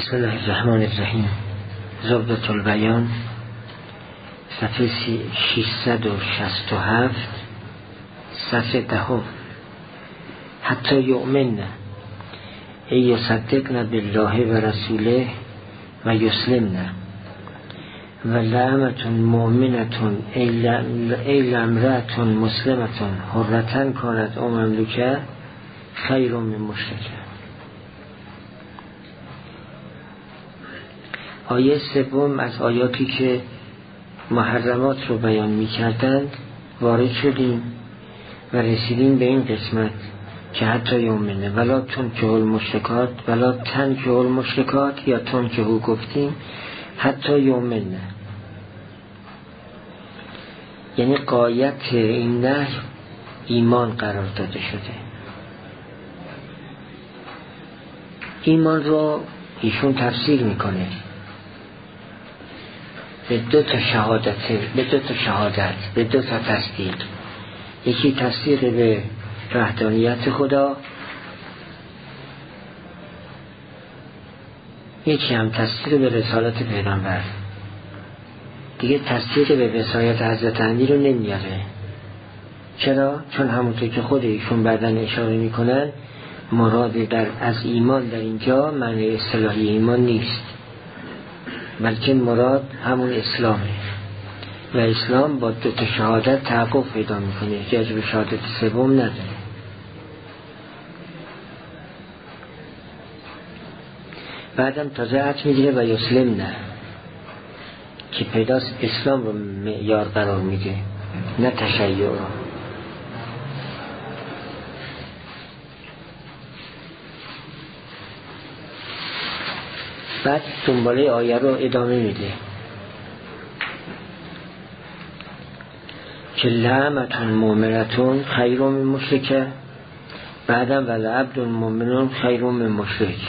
بسم الله الرحمن الرحیم. زبدة البیان، صفحه 667، صفحه 10. حتی یؤمن ای یصدقن بالله و رسوله و یسلمن و لامة مؤمنة ای لامرأة مسلمة حرة کانت او مملوکه خیر من مشرکه. آیه سوم از آیاتی که محرمات رو بیان می کردند وارد شدیم و رسیدیم به این قسمت که حتی یومنه ولا تنکحوا المشرکات ولا تنکحوا المشرکات یا تنکحوا گفتیم حتی یومنه، یعنی غایت این نهی ایمان قرار داده شده. ایمان رو ایشون تفسیر میکنه به دو تا شهادت، به دو تا تصدیق. یکی تصدیق به وحدانیت خدا، یکی هم تصدیق به رسالت پیغمبر. دیگه تصدیق به وصایت حضرت علی رو نمیاره. چرا؟ چون همونطور که خود ایشون بعدن اشاره میکنن مراد از ایمان در اینجا معنی اصطلاحی ایمان نیست، بلکه مراد همون اسلامه و اسلام با دو تا شهادت تحقق پیدا میکنه، احتیاج به شهادت سوم نداره. بعدم تازه عطف میگیره و یسلمن که پیداست اسلام رو معیار قرار میده نه تشیع. بعد دنباله آیه رو ادامه میده که لامة مؤمنة خیر من مشرکه، بعدم ولعبد مؤمن خیر من مشرک.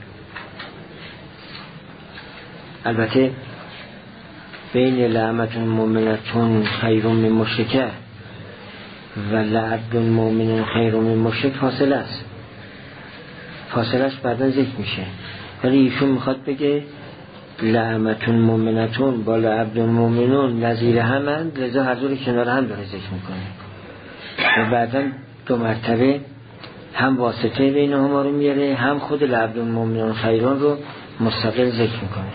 البته بین لامة مؤمنة خیر من مشرکه و لعبد مؤمن خیر من مشرک فاصله است، فاصلهش بعدا ذکر میشه، ولی ایشون میخواد بگه لامة مؤمنة با لعبد مؤمنون نظیر همند، لذا هر دو کنار هم داره ذکر میکنه و بعدا دو مرتبه هم واسطه بین هما رو میاره، هم خود لعبد مؤمنون خیرون رو مستقل ذکر میکنه.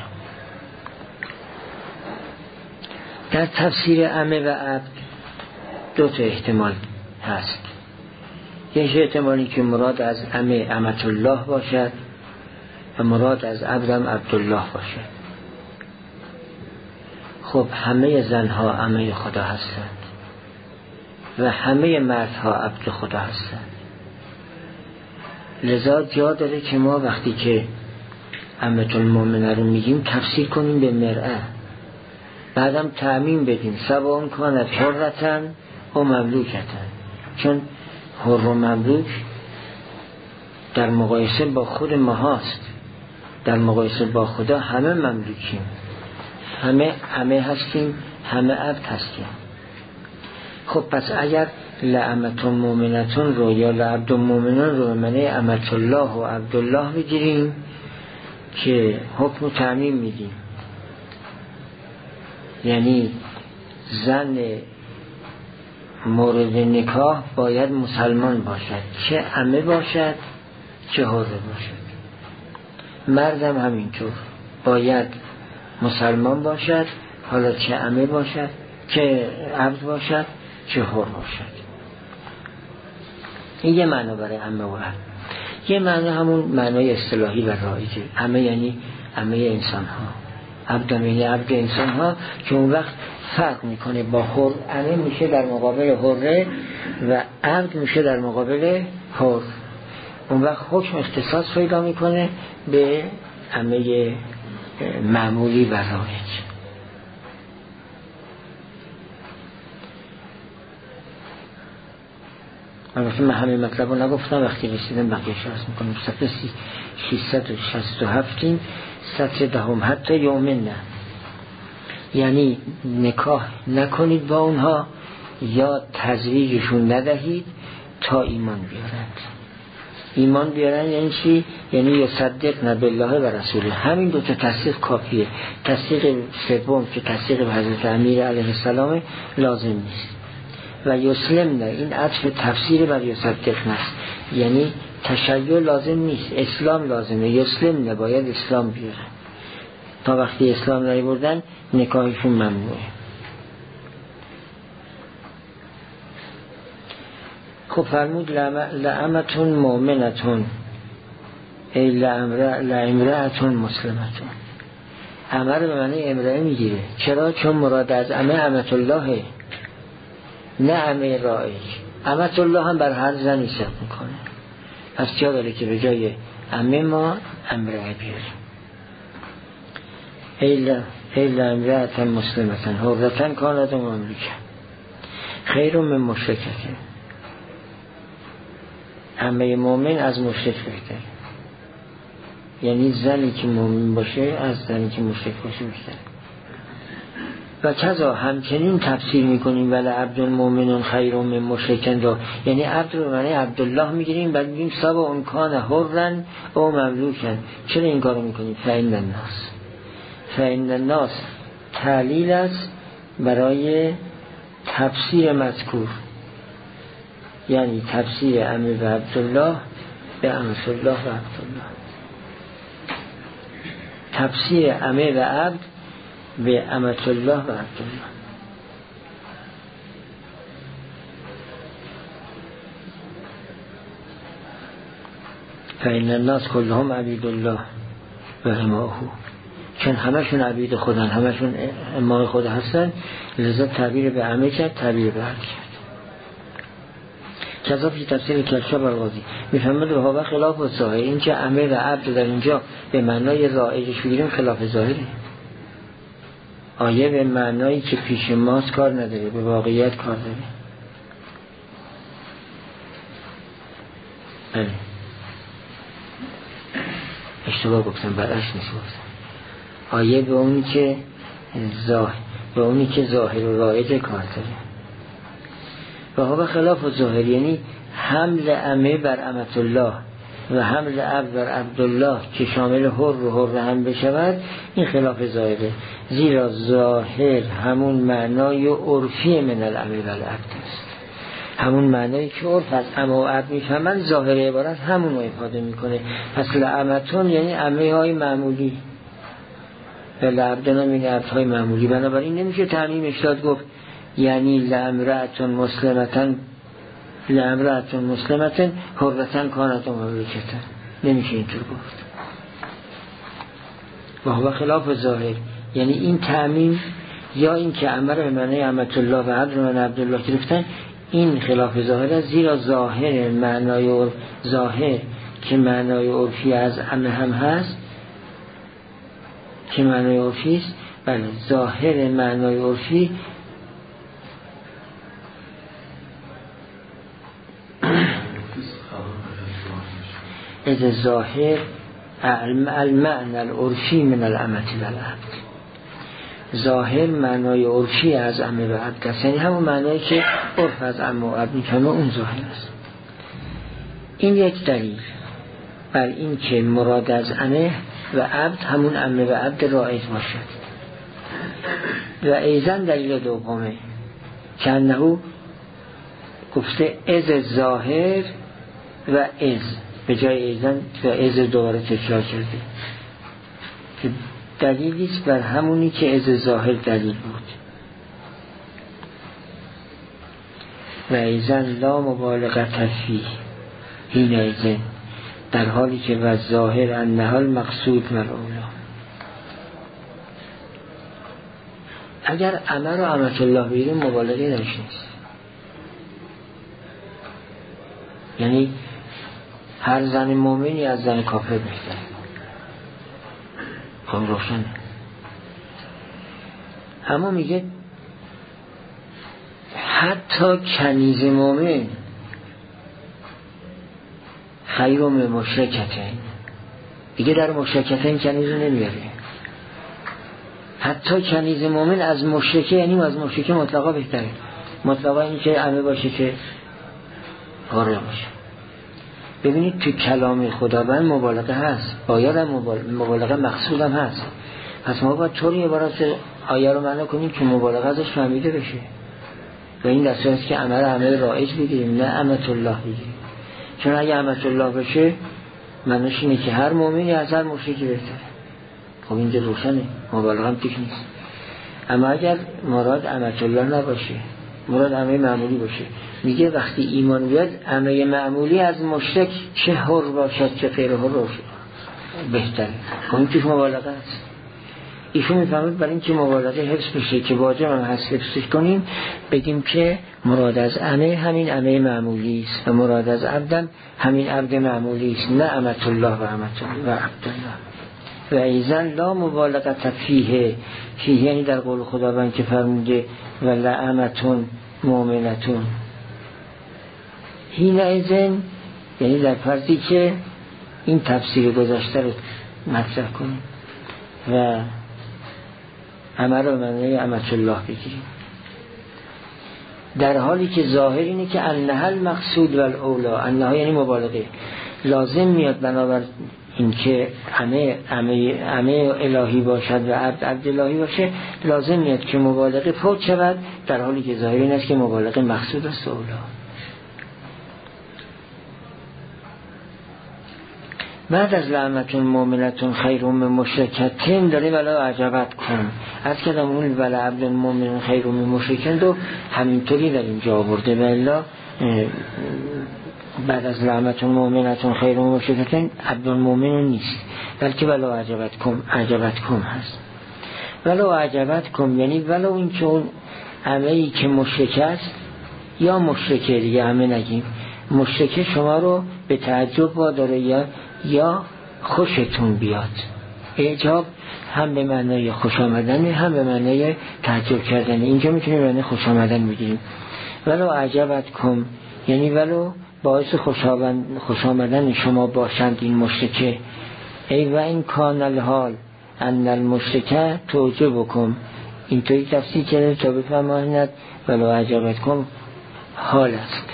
در تفسیر عمه و عبد دو تا احتمال هست. یک احتمالی که مراد از عمه امة الله باشد و مراد از عبدم عبدالله باشد. خب همه زنها عمه خدا هستند و همه مردها عبد خدا هستند، لذا جا داره که ما وقتی که امة المؤمنه رو میگیم تفسیر کنیم به مرأه، بعدم تعمیم بدیم سواء کانت حرة و مملوکة، چون حر و مملوک در مقایسه با خود ما هست، در مقایسه با خدا همه مملوکیم، همه هستیم، همه عبد هستیم. خب پس اگر لامة مؤمنة رو یا لعبد مؤمنون رو به معنی امة الله و عبدالله بگیریم که حکم تعمیم میدیم، یعنی زن مورد نکاح باید مسلمان باشد، چه عمه باشد چه حره باشد. مردم همینطور باید مسلمان باشد، حالا چه عمه باشد چه عبد باشد چه حر باشد. این یه معنی برای عمه و عبد. یه معنی همون معنای اصطلاحی و رایجه. عمه یعنی عمه انسان ها، عبد یعنی عبد انسان ها، که اون وقت فرق میکنه با حر. عمه میشه در مقابل حره و عبد میشه در مقابل حر. اون وقت حکم اختصاص پیدا میکنه به عمه معمولی و رایج. من همه مطلب رو نگفتم، وقتی رسیدم بقیه‌اش عرض میکنم. صفحه 667 صفحه 10. حتی یؤمنن یعنی نکاح نکنید با اونها یا تزویجشون ندهید تا ایمان بیارند. ایمان بیارن یعنی چی؟ یعنی یصدقن بالله و رسوله. همین دو تا تصدیق کافیه. تصدیق سوم که تصدیق به حضرت امیر علیه السلام لازم نیست. و یسلمن این عطف تفسیر بر یصدقن است، یعنی تشیع لازم نیست، اسلام لازمه. یسلمن باید اسلام بیارن، تا وقتی اسلام نیاوردن نکاحشون ممنوعه. خب فرمود لامتون مؤمنتون ای لامرأتون مسلمتون. امر به معنی امرأه میگیره. چرا؟ چون مراد از امت الله، نه امه رایج. امت الله هم بر هر زنی صدق میکنه، پس جا داره که به جای امه ما امرأه بیاریم. ای لامرأتون مسلمتون حرتن کانت و مملوکه خیر من مشرکه. امه مومن از مشرک بهتر، یعنی زنی که مومن باشه از زنی که مشرک باشه بهتر. و کذا همچنین تفسیر میکنیم ولی عبد المؤمن خیر من مشرکن را، یعنی عبد رو معنی عبدالله میگیریم بعد میگیم سبا اون کان حرن او مملوکن. چرا این کارو میکنیم؟ فإن الناس تعلیل است برای تفسیر مذکور، یعنی تفسیر امر به عبدالله به امت الله و عبدالله، تفسیر امر به عبد به امت الله و عبدالله. فإن الناس كلهم عبید الله و اماؤه، چون همشون عبید خودن، همشون امام خود هستن، لذا تعبیر به امر کرد، تعبیر به عبد کرد. کذا فی تفسیر کشف القاضی میفهمد و هوا خلاف و ظاهر. این که امر و عبد در اینجا به معنای رایجش بگیریم خلاف ظاهره. آیه به معنایی که پیش ماست کار نداره، به واقعیت کار داره. بله اشتباه گفتم، برعکس نیست گفتم. آیه به اونی که ظاهر و رایج کار داره. و هوا خلاف و ظاهر یعنی حمل امه بر امت الله و حمل عبد بر عبدالله که شامل حر و حر هم بشود، این خلاف ظاهره. زیرا ظاهر همون معنای عرفی من الامر و العبد است، همون معنایی که عرف از امه و عبد میفهمن، ظاهر عبارت همون رو افاده میکنه. پس لامتون یعنی امه های معمولی و لعبدن هم این عبد های معمولی. بنابراین نمیشه تعمیم اشتاد گفت یعنی لامرأتون مسلمتن حرتن کانت و مملوکتن، نمیشه اینطور گفت. و هو خلاف ظاهر یعنی این تعمیم یا این که امر به معنی امت الله و عبد من عبدالله گرفتن، این خلاف ظاهر است. زیرا ظاهر معنای ظاهر که معنای عرفی از امه هم هست، که معنای عرفی است. بله ظاهر معنای عرفی از ظاهر المعنى العرفی من الامت و العبد. ظاهر معنای عرفی از امه و عبد است، یعنی همون معنایی که عرف از امه و عبد میفهمه، اون ظاهر است. این یک دلیل بر این که مراد از امه و عبد همون امه و عبد رایج باشد. و ایزن دلیل دومه که انهو گفته از ظاهر و از به جای ایزن و از دوباره تکرار کرده، که دلیلیست بر همونی که از ظاهر دلیل بود. و ایزن لا مبالغت فی این ایزن، در حالی که و ظاهر انهال مقصود ملعولا. اگر امر و امت الله بیریم مبالغه درش نیست، یعنی هر زن مومنی از زن کافر بهتره. خب روشنه. اما میگه حتی کنیز مومن خیر من مشرکتین، دیگه در مشرکتین کنیز نمیاره. حتی کنیز مومن از مشرکه، یعنی از مشرکه مطلقا بهتره. مطلقا این که عمه باشه که غاره باشه. ببینید تو کلام خداوند مبالغه هست، باید مبالغه مقصود هم هست. پس ما باید طوری عبارت آیه رو معنی کنیم که مبالغه ازش فهمیده بشه و این دسته است که عمل رایج بگیریم، نه امت الله بگیریم. چون اگه امت الله بشه معنیش اینه که هر مؤمنی از هر مشرکی بهتره. خب اینجا روشنه، مبالغه هم توش نیست. اما اگر مراد امت الله نباشه، مراد عمل معمولی باشه، میگه وقتی ایمان بیاد عمل معمولی از مشرک چه حر باشد چه غیر حر باشد بهتره. خب این توش مبالغه است. ایشون میفهمید برای اینکه مبالغه حفظ بشه که واجب هم هست حفظش کنیم، بگیم که مراد از عمل همین عمل معمولی است و مراد از عبدم همین عبد معمولی است، نه امت الله و امت الله و عبدالله. و ایزن لا مبالغه فیه یعنی در قول خداوند که فرموده و لامتون مؤمنتون، هین ایزن یعنی در فرضی که این تفسیر گذشته رو مطرح کنیم و عمل و معنی امت الله بگیریم، در حالی که ظاهر اینه که انها المقصود و الاولا، انها یعنی مبالغه، لازم میاد بنابر این که همه الهی باشد و عبد الهی باشه، لازم میاد که مبالغه فوت شود، در حالی که ظاهر این است که مبالغه مقصود است اولا. بعد از لعنتون مؤمنتون خیر من مشرکتین داره ولا عجبت کن. از کلام اون ولا عبد مؤمن خیر من مشرکین رو همینطوری در اینجا آورده، ولی بعد از لعنتون مؤمنتون خیر من مشرکتین عبد المؤمن نیست، بلکه ولا عجبت کن هست. ولا عجبت کن یعنی ولو این که اون عملی که مشرک است یا مشرکه دیگه همه نگیم، مشرکه شما رو به تعجب واداره یا خوشتون بیاد. اعجاب هم به معنای خوش آمدن هم به معنای تعجب کردن، اینجا میتونیم معنی خوش آمدن بگیریم. ولو عجبت کن یعنی ولو باعث خوش آمدن شما باشند این مشرکه. ای و این کان الحال ان المشرکه توجبکم، اینطوری تفسیر کرده تا بفهماند ولو عجبت کن حال است.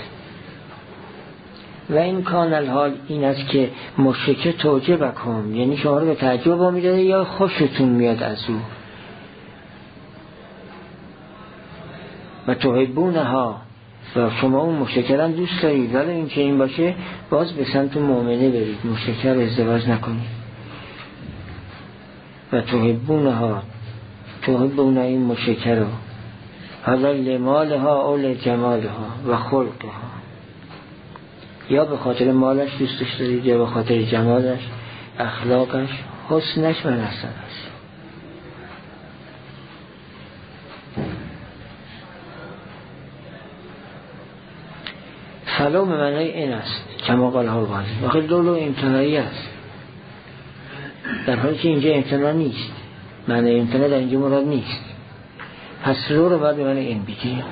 و این کان الحال این است که مشرکه توجبکم یعنی شما رو به تعجب میداره یا خوشتون میاد از او. و تحبونها و شما اون مشرکه رو دوست دارید، ولی این که این باشه باز به سمت مؤمنه برید، مشرکه رو ازدواج نکنید. و تحبونها این مشرکه رو حالا لمالها او لجمالها و خلقها، یا به خاطر مالش دوستش دارید یا به خاطر جمالش، اخلاقش، حسنش و نسبش. فلو به معنای این است کما قال الغازی، واقعی لولو امتناعی است، در حالی که اینجا امتناع نیست، معنی امتناع در اینجا مراد نیست. پس لو رو باید به معنی این بگیریم.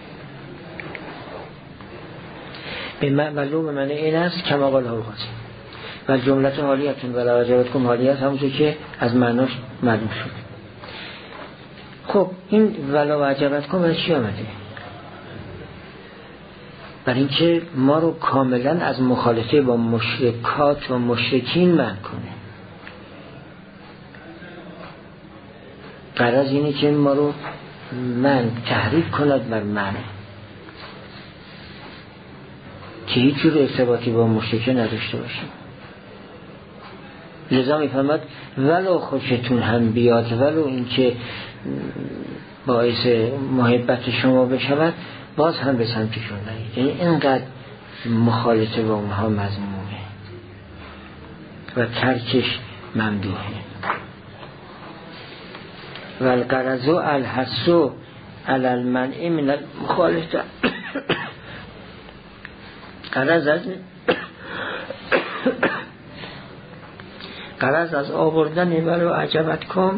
معلوم معنی این است کما قال الغازی و جملت حالیتون ولا عجبتکم حالی است، همونجور که از معناش معلوم شد. خب این ولا عجبتکم برای چی آمده؟ برای اینکه ما رو کاملا از مخالطه با مشرکات و مشرکین منع کنه. غرض اینه که ما رو تحریک کند بر منع، که هیچ جور ارتباطی با مشرکه نداشته باشیم. لذا میفهمد ولو خوشتون هم بیاد، ولو این که باعث محبت شما بشود، باز هم به سمتشون نرید. یعنی اینقدر مخالطه با اونها مذمومه و ترکش ممدوحه. و الغرض الحث علی المنع من المخالطه، غرض از آوردن ولو عجبت کن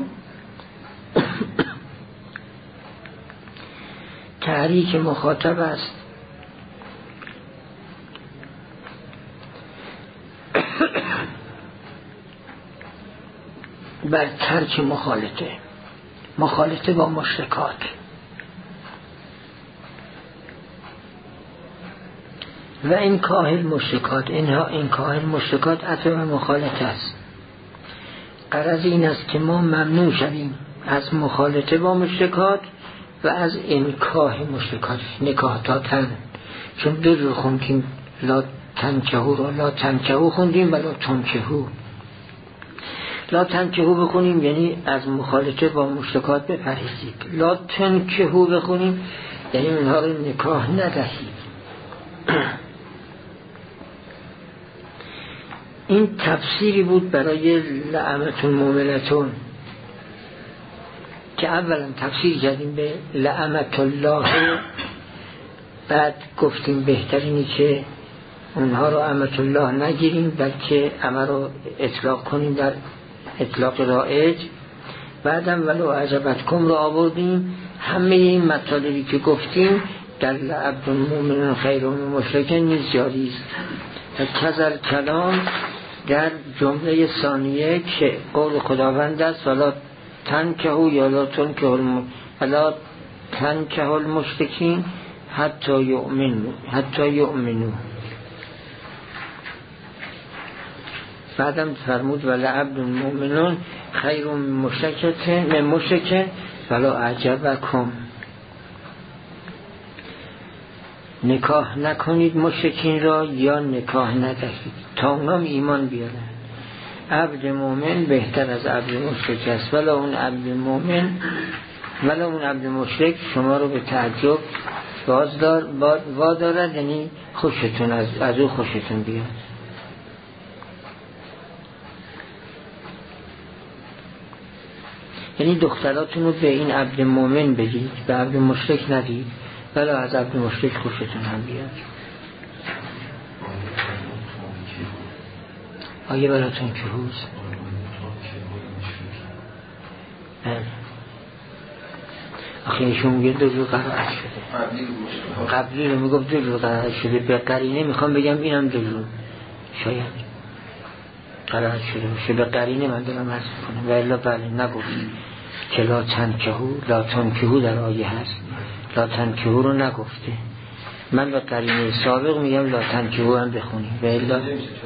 تحریک مخاطب است بر ترک مخالطه با مشرکات. و انکاه المشرکات، اینها انکاه المشرکات عطف مخالطه است. غرض این است که ما ممنوع شویم از مخالطه با مشرکات و از انکاه مشرکات، نکاح دادن. چون دو رو خوندیم، لا تنکحو رو لا تنکحو خوندیم و لا تنکحو. لا تنکحو بخونیم یعنی از مخالطه با مشرکات بپرهیزید، لا تنکحو بخونیم یعنی اونها رو نکاح ندهید. این تفسیری بود برای لعنت المؤمنتون که اولا تفسیر کردیم به لعنت الله، بعد گفتیم بهترینی که اونها رو لعنت الله نگیریم بلکه امر رو اطلاق کنیم در اطلاق رایج. بعدم ولو اعجبتکم رو آوردیم. همه این مطالبی که گفتیم در لعبد المؤمنین خیر من مشرک نیز جاری است. کذل کلام در جمله ثانیه که قول خداوند است ولا تنکحوا یا لا تنکحوا ولا تنکحوا المشرکین حتی یؤمنوا. بعدم فرمود ولا عبد المؤمنون خیر من مشرک ولا اعجبکم. نکاح نکنید مشرکین را یا نکاح ندهید تا اونام ایمان بیارن. عبد مومن بهتر از عبد مشرک است، ولی اون عبد مشرک شما رو به تعجب وادارد، یعنی خوشتون از او خوشتون بیاد. یعنی دختراتون رو به این عبد مومن بدید، به عبد مشرک ندید، ولی از عبد مشرک خوشتون هم بیاد. آیه براتون که روز آخه ایشون میگه دو روز قرار شده، قبلی رو میگفت دو روز قرار شده، به قرینه میخوام بگم اینم دو روز شاید قرار شده باشه، به قرینه من دارم عرض کنم و الا بله نگفت که لا تنکحو در آیه هست، لا تنکحو رو نگفته. من به قرینه سابق میگم لا تنکحو هم بخونیم و الا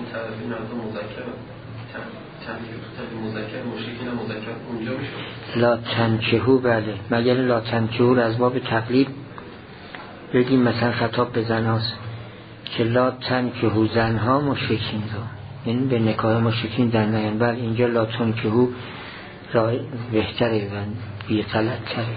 لا تنکحو بله، مگر لا تنکحو رو از باب تقلیب بگیم مثلا خطاب به زناست که لا تنکحو زنها مشرکین رو، یعنی به نکاح مشرکین در نیان. بله اینجا لا تنکحو را بهتره و بی غلط تره،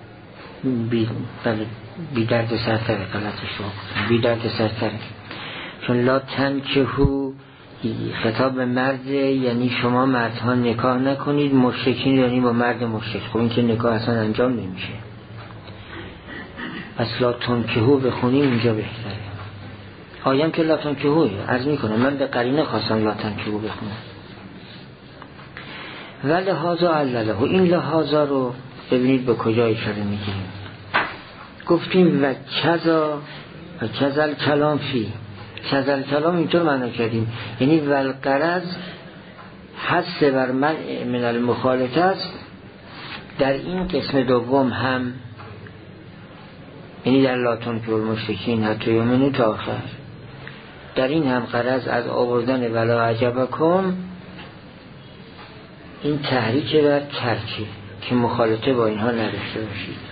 بی درد سرتره، غلطش رو بی درد سرتره. چون لا تنکحو خطاب به مرد، یعنی شما مردها نکاح نکنید مشرکین، یعنی با مرد مشرک. خب این که نکاح اصلا انجام نمیشه، پس لا تنکحو بخونیم اینجا بهتره. آیم که لا تنکحو عرض میکنم، من به قرینه خواستم لا تنکحو بخونم. و لحاظا علله، این لحاظا رو ببینید به کجا اشاره میگیریم. گفتیم و کذا کلام فی، کذا کلام اینطور معنا کردیم یعنی والغرض حث بر منع من المخالطه است در این قسم دوم هم، یعنی در لا تنکحوا المشرکین حتی یؤمنوا تا آخر. در این هم غرض از آوردن ولا اعجبکم این تحریک و ترکی که مخالطه با اینها نداشته باشید.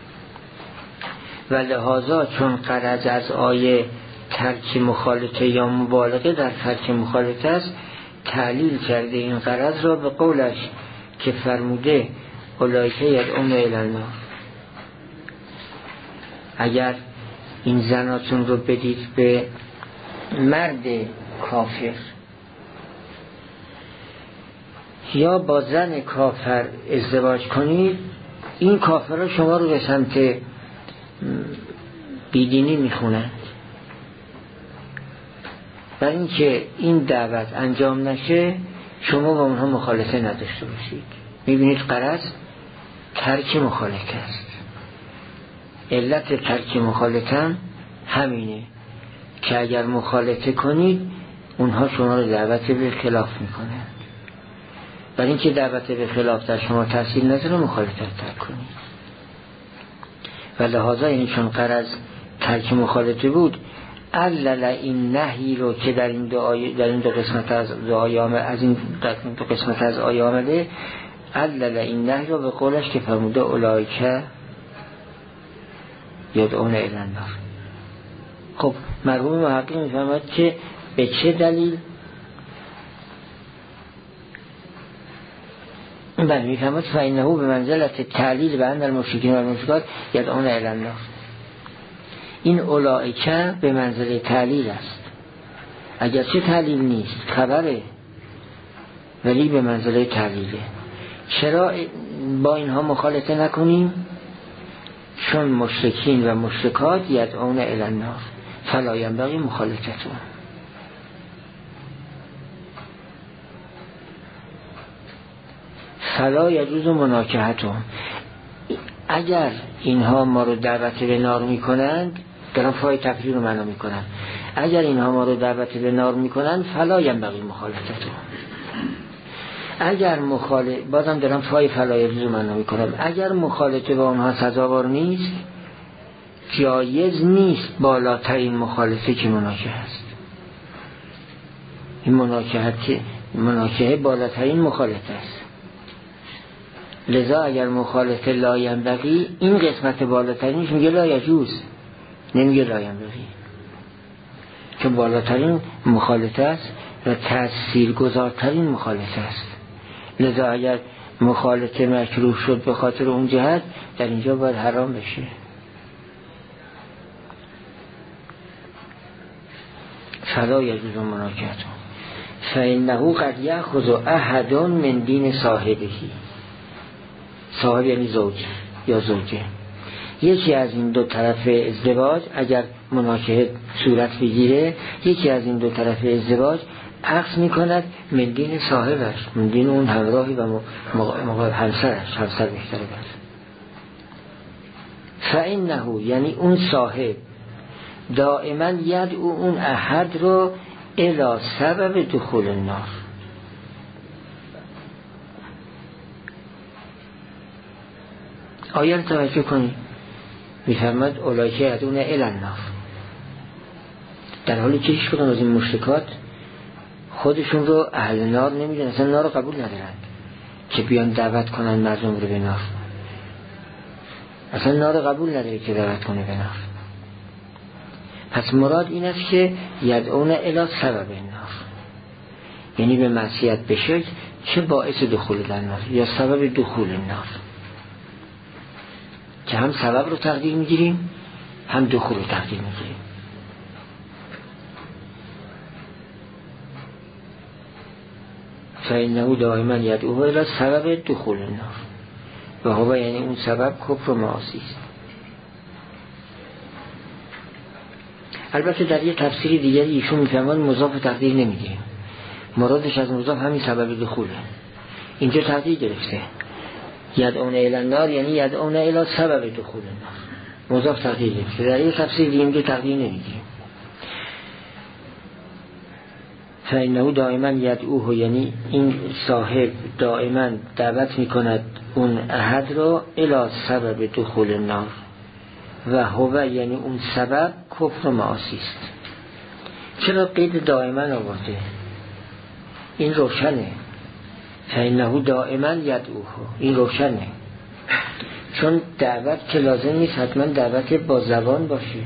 و لحاظا چون غرض از آیه ترک مخالطه یا مبالغه در ترک مخالطه است، تعلیل کرده این غرض را به قولش که فرموده اولئک یدعون الی النار. اگر این زناتون رو بدید به مرد کافر یا با زن کافر ازدواج کنید، این کافرها شما رو به سمت بیدینی میخونند. برای اینکه این دعوت انجام نشه شما با اونها مخالطه نداشته باشید. میبینید غرض ترک مخالطه است. علت ترک مخالطه همینه که اگر مخالطه کنید اونها شما رو دعوت به خلاف میکنند. برای اینکه دعوت به خلاف در شما تاثیر نذاره مخالطت ترک کنید. و لحاظا یعنی چون غرض ترک مخالطه بود، علل این نهی رو که در این دو قسمت از دعای آمده، علل این نهی رو به قولش که فرموده اولئک یدعون الی النار. خب مرحوم محقق میفهمد که به چه دلیل بله میفهمد فإنه به منزلت تعلیل بین المشرکین و المشرکات یدعون الی النار. این اولئک به منزله تعلیل است، اگرچه تعلیل نیست خبره ولی به منزله تعلیله. چرا با اینها مخالطه نکنیم؟ چون مشرکین و مشرکات یدعون الی النار فلا ینبغی مخالطتهم. فلا یجوز مناکحتهم. اگر اینها ما رو دعوت به نار میکنند، دارم فای تقریر رو معنا میکنم، اگر اینها ما رو دعوت به نار میکنند فلا ینبغی مخالطتهم. اگر بازم دارم فای فلا یجوز رو معنا میکنم، اگر مخالطه با اونها سزاوار نیست، جایز نیست بالاترین مخالطه که مناکحه است. این مناکحه بالاترین مخالطه است. لذا اگر مخالطه لا ینبغی، این قسمت بالاترینش میگه لا یجوز، نمیگه لا ینبغی، چون بالاترین مخالطه است و تاثیرگذارترین مخالطه است. لذا اگر مخالطه مکروه شد به خاطر اون جهت، در اینجا باید حرام بشه. فلا یجوز مناکحتهم فإنه قد یأخذ احد من دین صاحبه. صاحب یعنی زوج یا زوجه. یکی از این دو طرف ازدواج اگر مناکحه صورت بگیره، یکی از این دو طرف ازدواج عقد میکند من دین صاحبش، من دین اون همراهی و همسرش، همسر بهتره بس. فإنه یعنی اون صاحب دائما یدعو اون احد رو الی سبب دخول النار. آیه رو توجه کنید، میفرماد اولئک یدعون الی النار، در حالی که هیچ کدام از این مشرکات خودشون رو اهل نار نمیدونن، اصلا نار رو قبول ندارن که بیان دعوت کنن مردم رو به نار. اصلا نار رو قبول نداره که دعوت کنه به نار. پس مراد این است که یدعون الی سبب النار، یعنی به معصیت بشه چه باعث دخول در نار یا سبب دخول النار، که هم سبب رو تقدیر میگیریم هم دخول رو تقدیر میگیریم. فإنه دائما یدعو الی سبب دخول النار و هو یعنی اون سبب کفر و معاصی است. البته در یه تفسیر دیگری ایشون میفهمن مضاف تقدیر نمیگیریم، مرادش از مضاف همین سبب دخوله. اینجا تقدیر گرفته یدعون الی النار یعنی یدعون الی سبب دخول النار، مضاف تقدیر گرفته. در یه تفسیر دیگه میگه تقدیر نمیگیریم. فإنه دائما یدعوه یعنی این صاحب دائما دعوت میکند اون احد رو الی سبب دخول النار و هو یعنی اون سبب کفر و معاصی است. چرا قید دائما آورده؟ این روشنه. فإنه دائما یدعوه، این روشنه، چون دعوت که لازم نیست حتما دعوت با زبان باشه،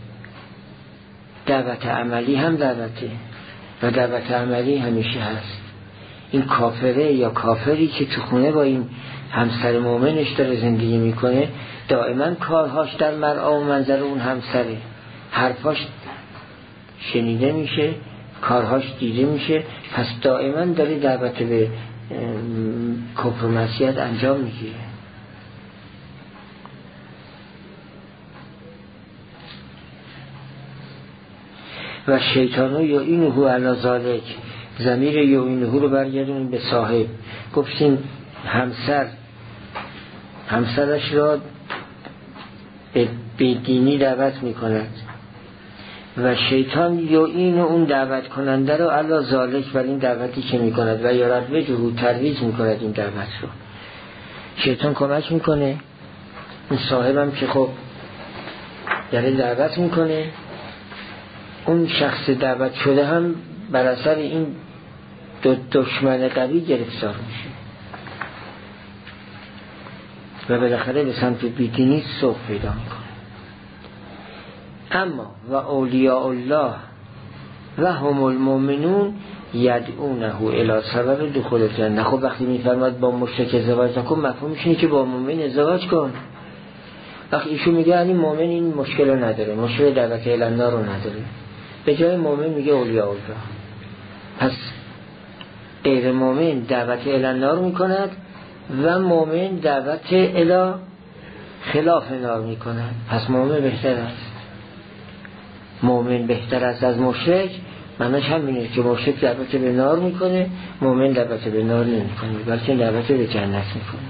دعوت عملی هم دعوته و دعوت عملی همیشه هست. این کافره یا کافری که تو خونه با این همسر مومنش داره زندگی میکنه، دائما کارهاش در مرعا و منظر اون همسره، حرفاش شنیده میشه، کارهاش دیده میشه، پس دائما داره دعوت به کفر و معصیت انجام میگیره. و شیطانو یا اینهو علی ذالک، ضمیر یا اینهو رو برگردونیم به صاحب. گفتیم همسرش را به دینی دعوت میکند و شیطان یا این اون دعوت کننده رو علی ذالک بر این دعوتی که میکند و یا رد وجهو ترویج میکند این دعوت رو. شیطان کمک میکنه، این صاحبم که خب داره دعوت میکنه اون شخص دعوت شده هم بر اثر این دشمن قوی گرفتار میشه و بالاخره به سمت بیدینی سوق پیدا میکنه. اما و اولیاء الله و هم المؤمنون یدعونه الی سبب دخول الجنه. خب وقتی میفرماد با مشرک ازدواج نکن، مفهومش اینه که با مؤمن ازدواج کن. وقتی ایشون میگه این مؤمن این مشکل رو نداره، مشکل دعوت الی النار رو نداره، به جای مؤمن میگه اولیاء الله. پس غیر مؤمن دعوت الی النار میکند و مؤمن دعوت الی خلاف نار میکند. پس مؤمن بهتر است، مؤمن بهتر است از مشرک. معنیش همینه که مشرک دعوت به نار میکنه، مؤمن دعوت به نار نمیکنه، بلکه دعوت به جنت میکنه.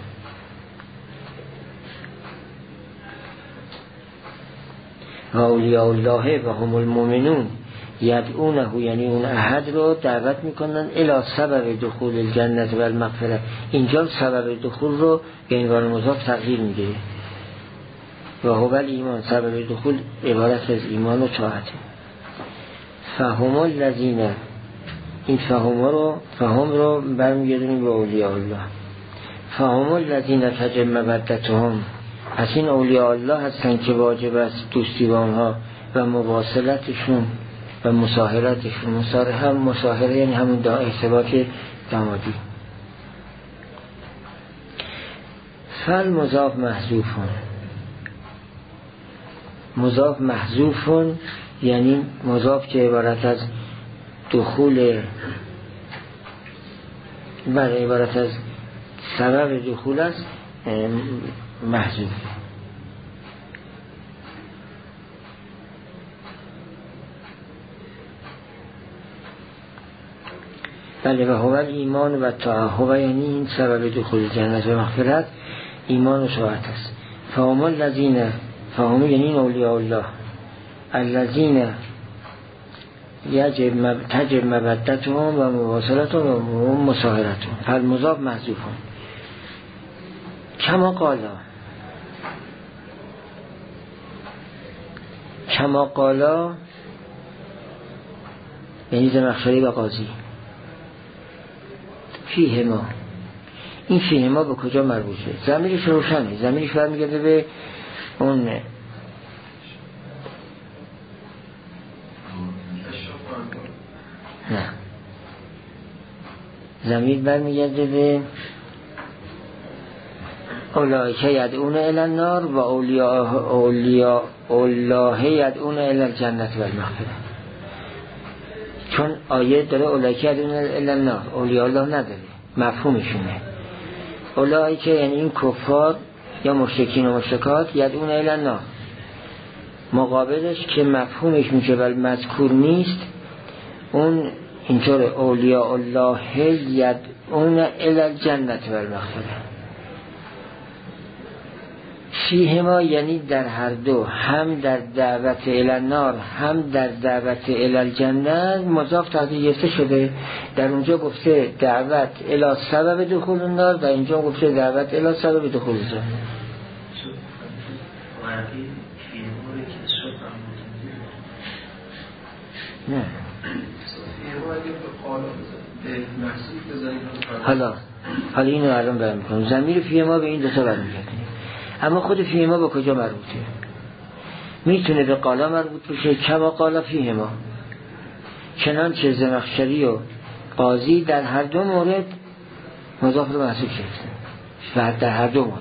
و اولیاء الله و هم المؤمنون یدعونه، یعنی اون احد رو دعوت میکنن الی سبب دخول الجنت و المغفرة. اینجا سبب دخول رو به عنوان مضاف تغییر میده و هو ایمان، سبب دخول عبارت از ایمان و طاعته. فهم الذین، این فهم رو برمیگردونیم به اولیاء الله. فهم الذین تجب مودتهم، از این اولیاء الله هستن که واجب است دوستی با آنها و مواصلتشون و مصاهرتشون. مصاهره یعنی همون ارتباط دامادی. فالمضاف محذوفون، مضاف محذوفون یعنی مضاف که عبارت از دخول بله عبارت از سبب دخول است محذوف. بله و هو ایمان و طاعه، هو یعنی این سبب دخول جنت و مغفرت ایمان و طاعت است. فهم الذین، فهم یعنی این اولیاء الله الذین تجب مودتهم و مواصلتهم و مصاهرتهم. فالمضاف محذوفون. کما قالا یعنی زمخشری و قاضی. فیه ما، این فیه ما به کجا مربوطه؟ ضمیرش روشنه، ضمیرش برمیگرده به اون نه، ضمیر برمیگرده به اولئک یدعون الی النار و اولیاء الله یدعون الی الجنة و المغفرة. چون آیه داره اولئک یدعون الی النار، اولیاء الله نداره، مفهومشونه. اولئک یعنی این کفار یا مشرکین و مشرکات یدعون الی النار، مقابلش که مفهومش میشه ولی مذکور نیست اون اینطور اولیاء الله یدعون الی الجنة و المغفرة. فیهما یعنی در هر دو، هم در دعوت الی النار هم در دعوت الی الجنه مضاف تحت گرفته شده. در اونجا گفته دعوت الی سبب دخول النار، در اینجا گفته دعوت الی سبب دخول الجنه. نه حالا اینو الان بیان می‌کنم. ضمیر فیهما به این دو تا برمیگرده، اما خود فیهما به کجا مربوطه؟ میتونه به قالا مربوط بشه، کما قالا فیهما، چنانچه زمخشری و قاضی در هر دو مورد مضاف رو محذوف کردن و در هر دو مورد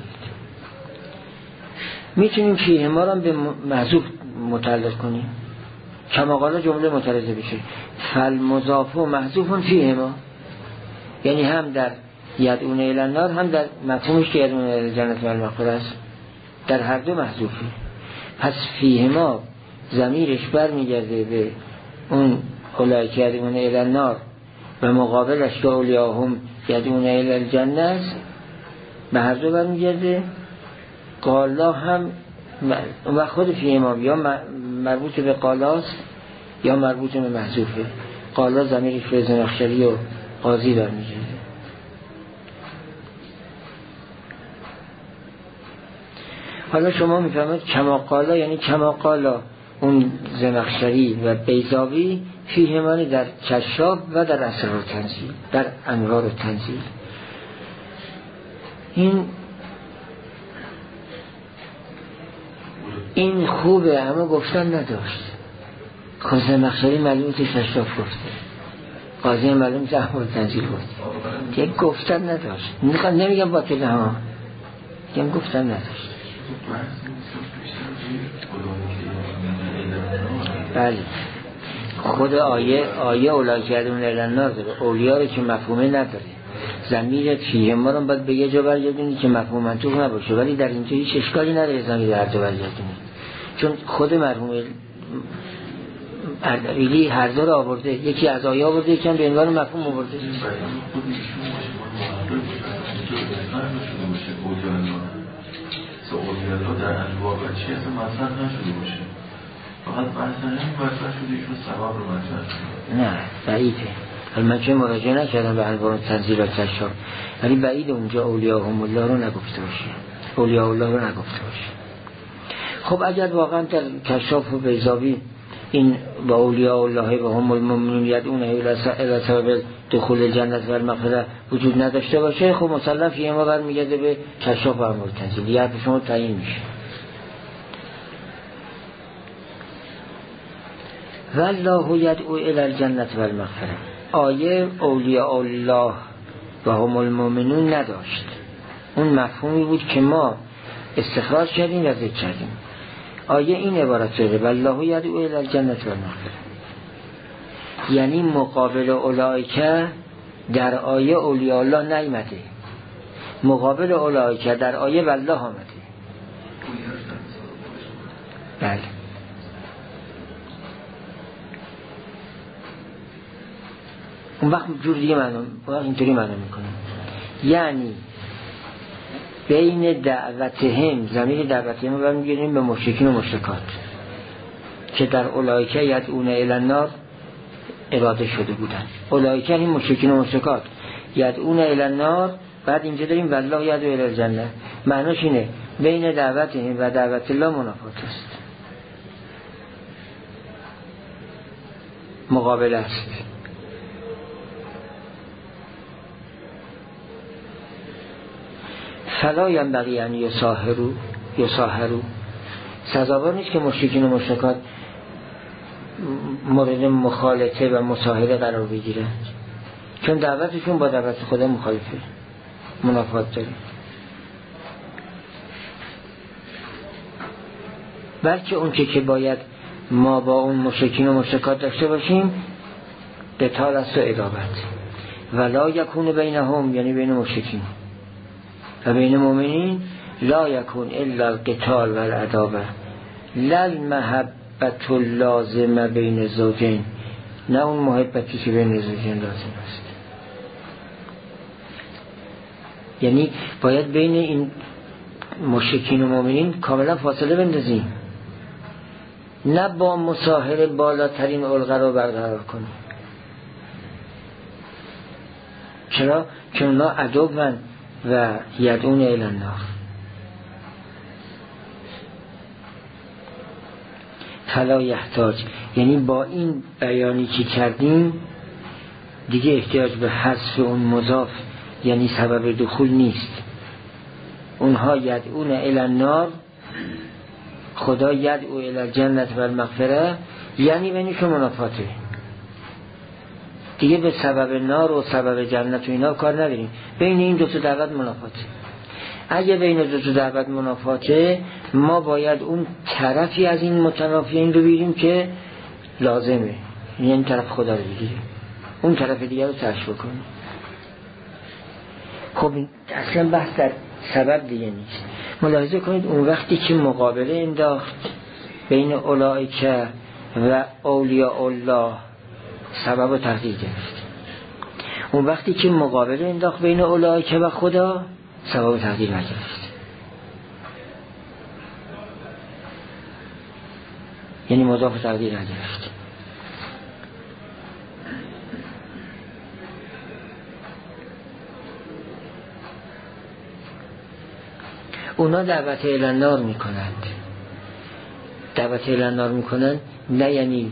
میتونیم فیهما رو به محذوف متعلق کنیم. کما قالا جمله مترادفه بشه، فالمضاف و محذوف فیهما، یعنی هم در یدعون الی النار هم در مفهومش که یدعون الی الجنة و المغفرة است، در هر دو محذوفه. پس فیهما ضمیرش برمیگرده به اون اولئک یدعون الی النار و مقابلش که اولیاءهم یدعون الی الجنة است، به هر دو برمیگرده. قالا هم و خود فیهما یا مربوط به قالاست یا مربوط به محذوفه. قالا ضمیرش به زمخشری و قاضی برمیگرده. حالا شما میفهمید کما قالا یعنی کما قالا اون زمخشری و بیضاوی فیهما در کشاف و در اسرار تنزیل، در انوار تنزیل. این خوبه، اما گفتن نداشت. خود زمخشری معلوم تو کشاف گفته، قاضی معلوم تو انوار تنزیل گفته، یک گفتن نداشت. نمیگم باطله ها، میگم گفتن نداشت. بله، خود آیه اولایکدون النار داره، اولیا رو که مفهومه نداره. ضمیر فیه ما رو باید به یه جا برگردونی که مفهوم منطوق نباشه، ولی در اینجا هیچ اشکالی نداره ضمیر هر جا برگردونی، چون خود مرحوم اردبیلی هر دو رو آورده، یکی از آیه آورده، یکی هم به عنوان مفهوم آورده. در انواع و چی اصلا مطرح نشده باشه، فقط بحثا این مطرح شده ایشون سبب رو مطرح شده. نه بعیده، حالا من چه مراجعه نکردم به انوار تنزیل و کشاف، ولی بعید اونجا اولیاءهم الله رو نگفته باشه، اولیاء الله رو نگفته باشه. خب اگر واقعا در کشاف و بیضاوی این با اولیاء الله و هم المؤمنون یدعون الی سبب دخول الجنت و المغفره وجود نداشته باشه، خب مسلم فیه ما برمیگرده به کشاف و انوار تنزیل، یه حرف شما تعیین میشه. والله یدعو الی الجنت و المغفره، آیه اولیاء الله و هم المؤمنون نداشت، اون مفهومی بود که ما استخراج کردیم و ذکر کردیم. آیه این عبارت داره والله یدعو الی الجنت و المغفره، یعنی مقابل اولئک در آیه اولیاء الله نیامده، مقابل اولئک در آیه والله آمده. بله، اون وقت جور دیگه معنی، اینطوری معنی میکنه، یعنی بین دعوتهم، ضمیر دعوتهم رو برمیگردیم به مشرکین و مشرکات که در اولئک یدعون الی النار اراده شده بودن. اولئک این مشرکین و مشرکات یدعون الی النار، بعد اینجا داریم والله یدعو الی الجنه، معناش اینه بین دعوتهم و دعوت الله منافات است، مقابله است. فلا ینبغی ان یساهروا، سزاوار نیست که مشرکین و مشرکات مورد مخالطه و مساهره قرار بگیرن، چون دعوتشون با دعوت خدا مخالفه، منافات داره. بلکه اون که باید ما با اون مشرکین و مشرکات داشته باشیم قتال است و عداوت، ولا یکون بینهم، یعنی بین مشرکین و بین مؤمنین لا یکون الا القتال و العداوه لا المحبت اللازمه بین زوجین، نه اون محبتی که بین زوجین لازم است. یعنی باید بین این مشرکین و مؤمنین کاملا فاصله بندازیم، نه با مصاهره بالاترین القا رو برقرار کنیم. چرا؟ چون اونا عدوان و یدعون الی النار. فلا یحتاج، یعنی با این بیانی که کردیم دیگه احتیاج به حذف اون مضاف، یعنی سبب دخول نیست. اونها یدعون الی النار، خدا یدعو الی الجنت و المغفره، یعنی بینشون منافاته دیگه، به سبب نار و سبب جنت و اینا کار نداریم، بین این دو تا دعوت منافاته. اگه بین دو تا دعوت منافاته، ما باید اون طرفی از این متنافیین رو بگیریم که لازمه، یعنی طرف خدا رو بگیریم، اون طرف دیگه رو ترک بکنیم. خب اصلا بحث در سبب دیگه نیست. ملاحظه کنید اون وقتی که مقابله انداخت بین اولئک و اولیاء الله، سبب و تقدیر گرفت. اون وقتی که مقابله انداخت بین اولئک و خدا، سبب و تقدیر نگرفت، یعنی مضاف و تقدیر نگرفت. اونا دعوت الی النار میکنند، دعوت النار میکنن، نه یعنی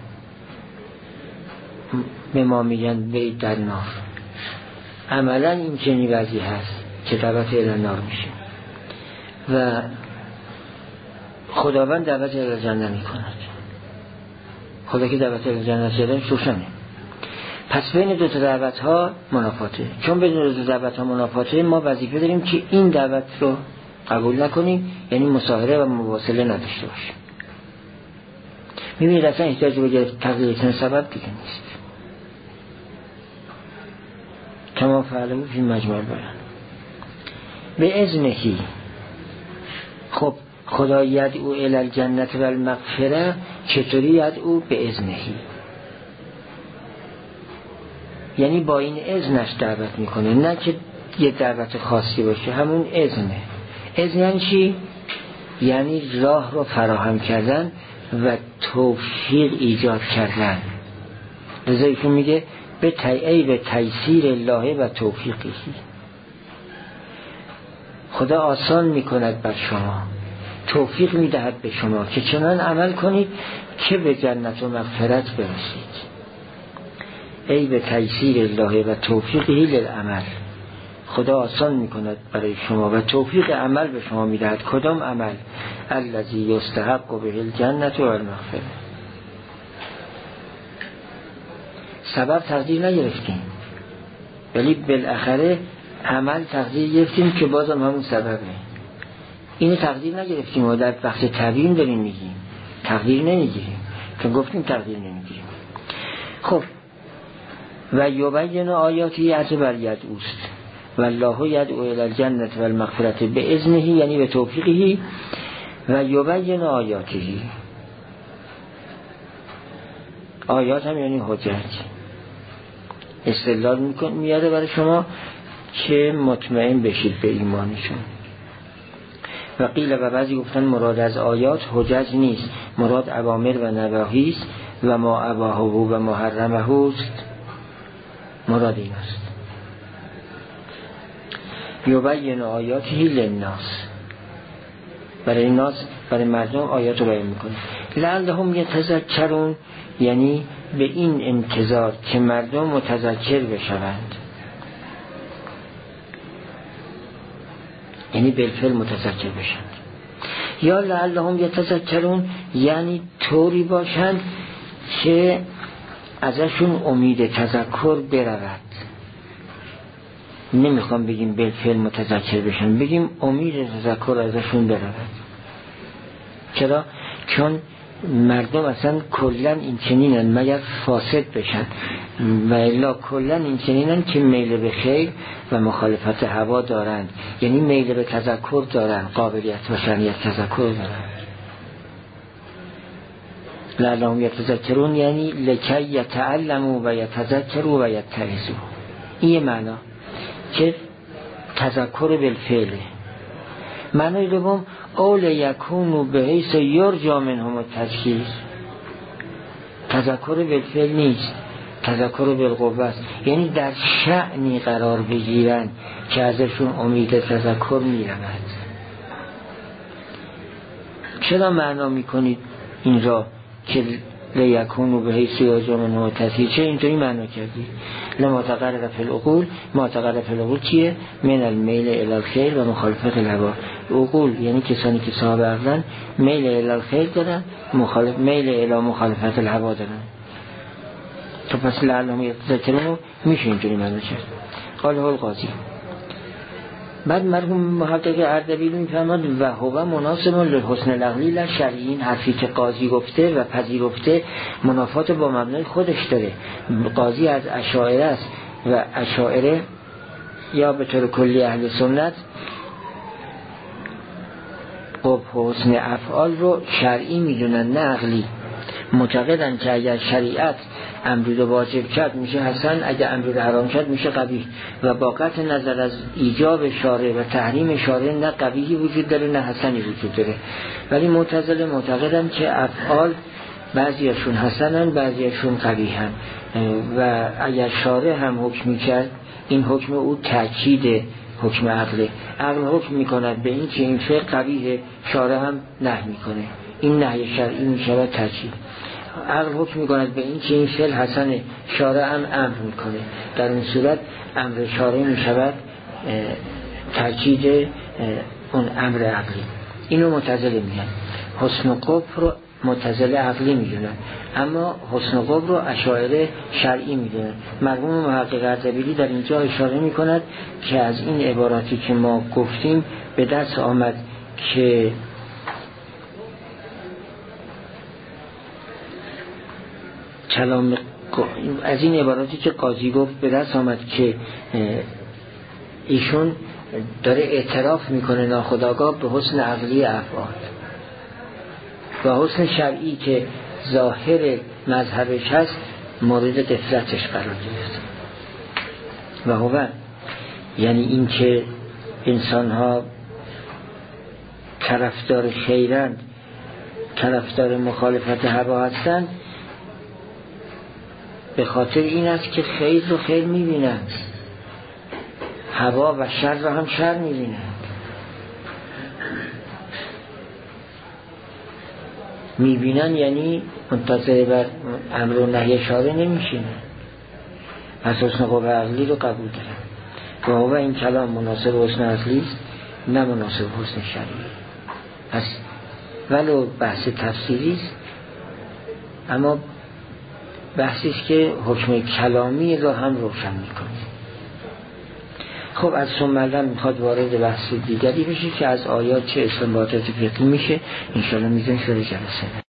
به ما میگن برید در نار. عملا این چنین وضعی هست که دعوت النار میشه و خداوند دعوت الجنه میکند. خدا که دعوت الجنه شده روشنه. پس بین دو تا دعوت ها منافاته. چون بین دو تا دعوت ها منافاته، ما وظیفه داریم که این دعوت رو قبول نکنیم، یعنی مصاهره و مواصله نداشته باشیم. میبینید اصلا احتیاج به تغییر سبب دیگه نیست. کما فعله فی مجمع البیان به اذنهی. خب خدا یدعو الی الجنة و المغفره، چطوری یدعو؟ به اذنهی، یعنی با این اذنش دعوت میکنه، نه که یه دعوت خاصی باشه. همون اذنه. اذن یعنی چی؟ یعنی راه رو فراهم کردن و توفیق ایجاد کردن. لذا ایشون میگه به تیسیر الله و توفیقی. خدا آسان میکند بر شما، توفیق میدهد به شما که چنان عمل کنید که به جنت و مغفرت برسید. ای به تیسیر الله و توفیقی للعمل. خدا آسان میکند برای شما و توفیق عمل به شما میدهد. کدام عمل؟ الذی یستحق به الجنة و المغفره. سبب تقدیر نگرفتیم، ولی بالاخره عمل تقدیر گرفتیم که بازم همون سببه. اینو تقدیر نگرفتیم و در وقت تبیین داریم میگیم تقدیر نمیگیریم، چون گفتیم تقدیر نمیگیریم. خب و یبین آیاتی اعتبر یدعوست و الله یدعو الی الجنة و المغفرة به اذنه، یعنی به توفیقه. و یبین آیاتی، آیات هم یعنی حجت، استدلال میاره برای شما که مطمئن بشید به ایمانشون. و قیل و بعضی گفتن مراد از آیات حجت نیست، مراد اوامر و نواهی است و ما اباحه و محرمه است، مراد این است. یبین آیاتی للناس، برای الناس، برای مردم آیات رو بیان میکنه. لعلهم یتذکرون، یعنی به این انتظار که مردم متذکر بشوند، یعنی بالفعل متذکر بشند. یا لعلهم یتذکرون، یعنی طوری باشند که ازشون امید تذکر برود. نمیخوام بگیم بالفعل متذکر بشن، بگیم امید تذکر ازشون برود. چرا؟ چون مردم اصلا کلن این چنینن مگر فاسد بشن، و الا کلن این چنینن که میل به خیر و مخالفت هوا دارند، یعنی میل به تذکر دارن، قابلیت و شریعت تذکر دارن. لعلهم یتذکرون یعنی لکی یتعلموا و یتذکروا و یتعظوا. این معنا که تذکر بالفعله. معنی دوم اول یکونو به حیث یرجا منهم التذکیر. تذکر بالفعل نیست، تذکر بالقوه است، یعنی در شأنی قرار بگیرن که ازشون امید تذکر میرود. چرا معنا میکنید این را که لیکونو به حیث یرجا منهم التذکیر؟ چه اینطوری معنا کردی؟ لما تقرر فی العقول، ما تقرر فی العقول چیه؟ من المیل الی الخیر و مخالفت الهوا. عقول یعنی کسانی که صاحب عقلن، میل الی الخیر دارن، میل الی مخالفت الهوا دارن. تو پس لعلهم یتذکرون میشه اینطوری معنا کرد. قاله القاضی. بعد مرحوم محقق اردبیل میفرماد و هو مناسب لحسن العقلی لشرعی. این حرفی که قاضی گفته و پذیرفته منافات با مبنای خودش داره. قاضی از اشاعره است و اشاعره یا به طور کلی اهل سنت قبح حسن افعال رو شرعی میدونن نه عقلی. معتقدن که اگر شریعت امری رو واجب کرد میشه حسن، اگر امری رو حرام کرد میشه قبیح، و با قطع نظر از ایجاب شارع و تحریم شارع نه قبیحی وجود داره نه حسنی وجود داره. ولی معتزله معتقدن که افعال بعضیشون حسنن بعضیشون قبیحن، و اگر شارع هم حکم کرد این حکم او تأکید حکم عقله. عقل حکم میکند به این که این فعل قبیحه، شارع هم نهی میکنه. این نهی شرعی می شود ترجیح. عقل حکم می کند به این که این فعل حسن، شارع هم امر می کنه، در این صورت امر شارع می شود ترجیح اون امر عقلی. اینو معتزله میگن. حسن قبح رو معتزله عقلی میدونن، اما حسن قبح رو اشاعره شرعی میدونن. مرحوم محقق اردبیلی در اینجا اشاره میکند که از این عباراتی که ما گفتیم به دست آمد که کلام، از این عباراتی که قاضی گفت به دست آمد که ایشون داره اعتراف میکنه ناخودآگاه به حسن عقلی افعال و حسن شرعی که ظاهر مذهبش هست مورد غفلتش قرار گرفت. و هو یعنی این که انسان ها طرفدار خیرند، طرفدار مخالفت هوا هستند، به خاطر این است که خیر رو خیر میبینند، هوا و شر رو هم شر میبینند. میبینن یعنی منتظر بر امر و نهی شارع نمیشینن، پس حسن قبح عقلی رو قبول دارن. و این کلام مناسب حسن عقلی است نه مناسب حسن شرعی. پس ولو بحث تفسیری است، اما بحثی است که حکم کلامی رو هم روشن میکنه. خب از ثم میخواد وارد بحث دیگری بشه که از آیات چه استنباطات فقهی میشه. انشاءالله میزن شده جلسه.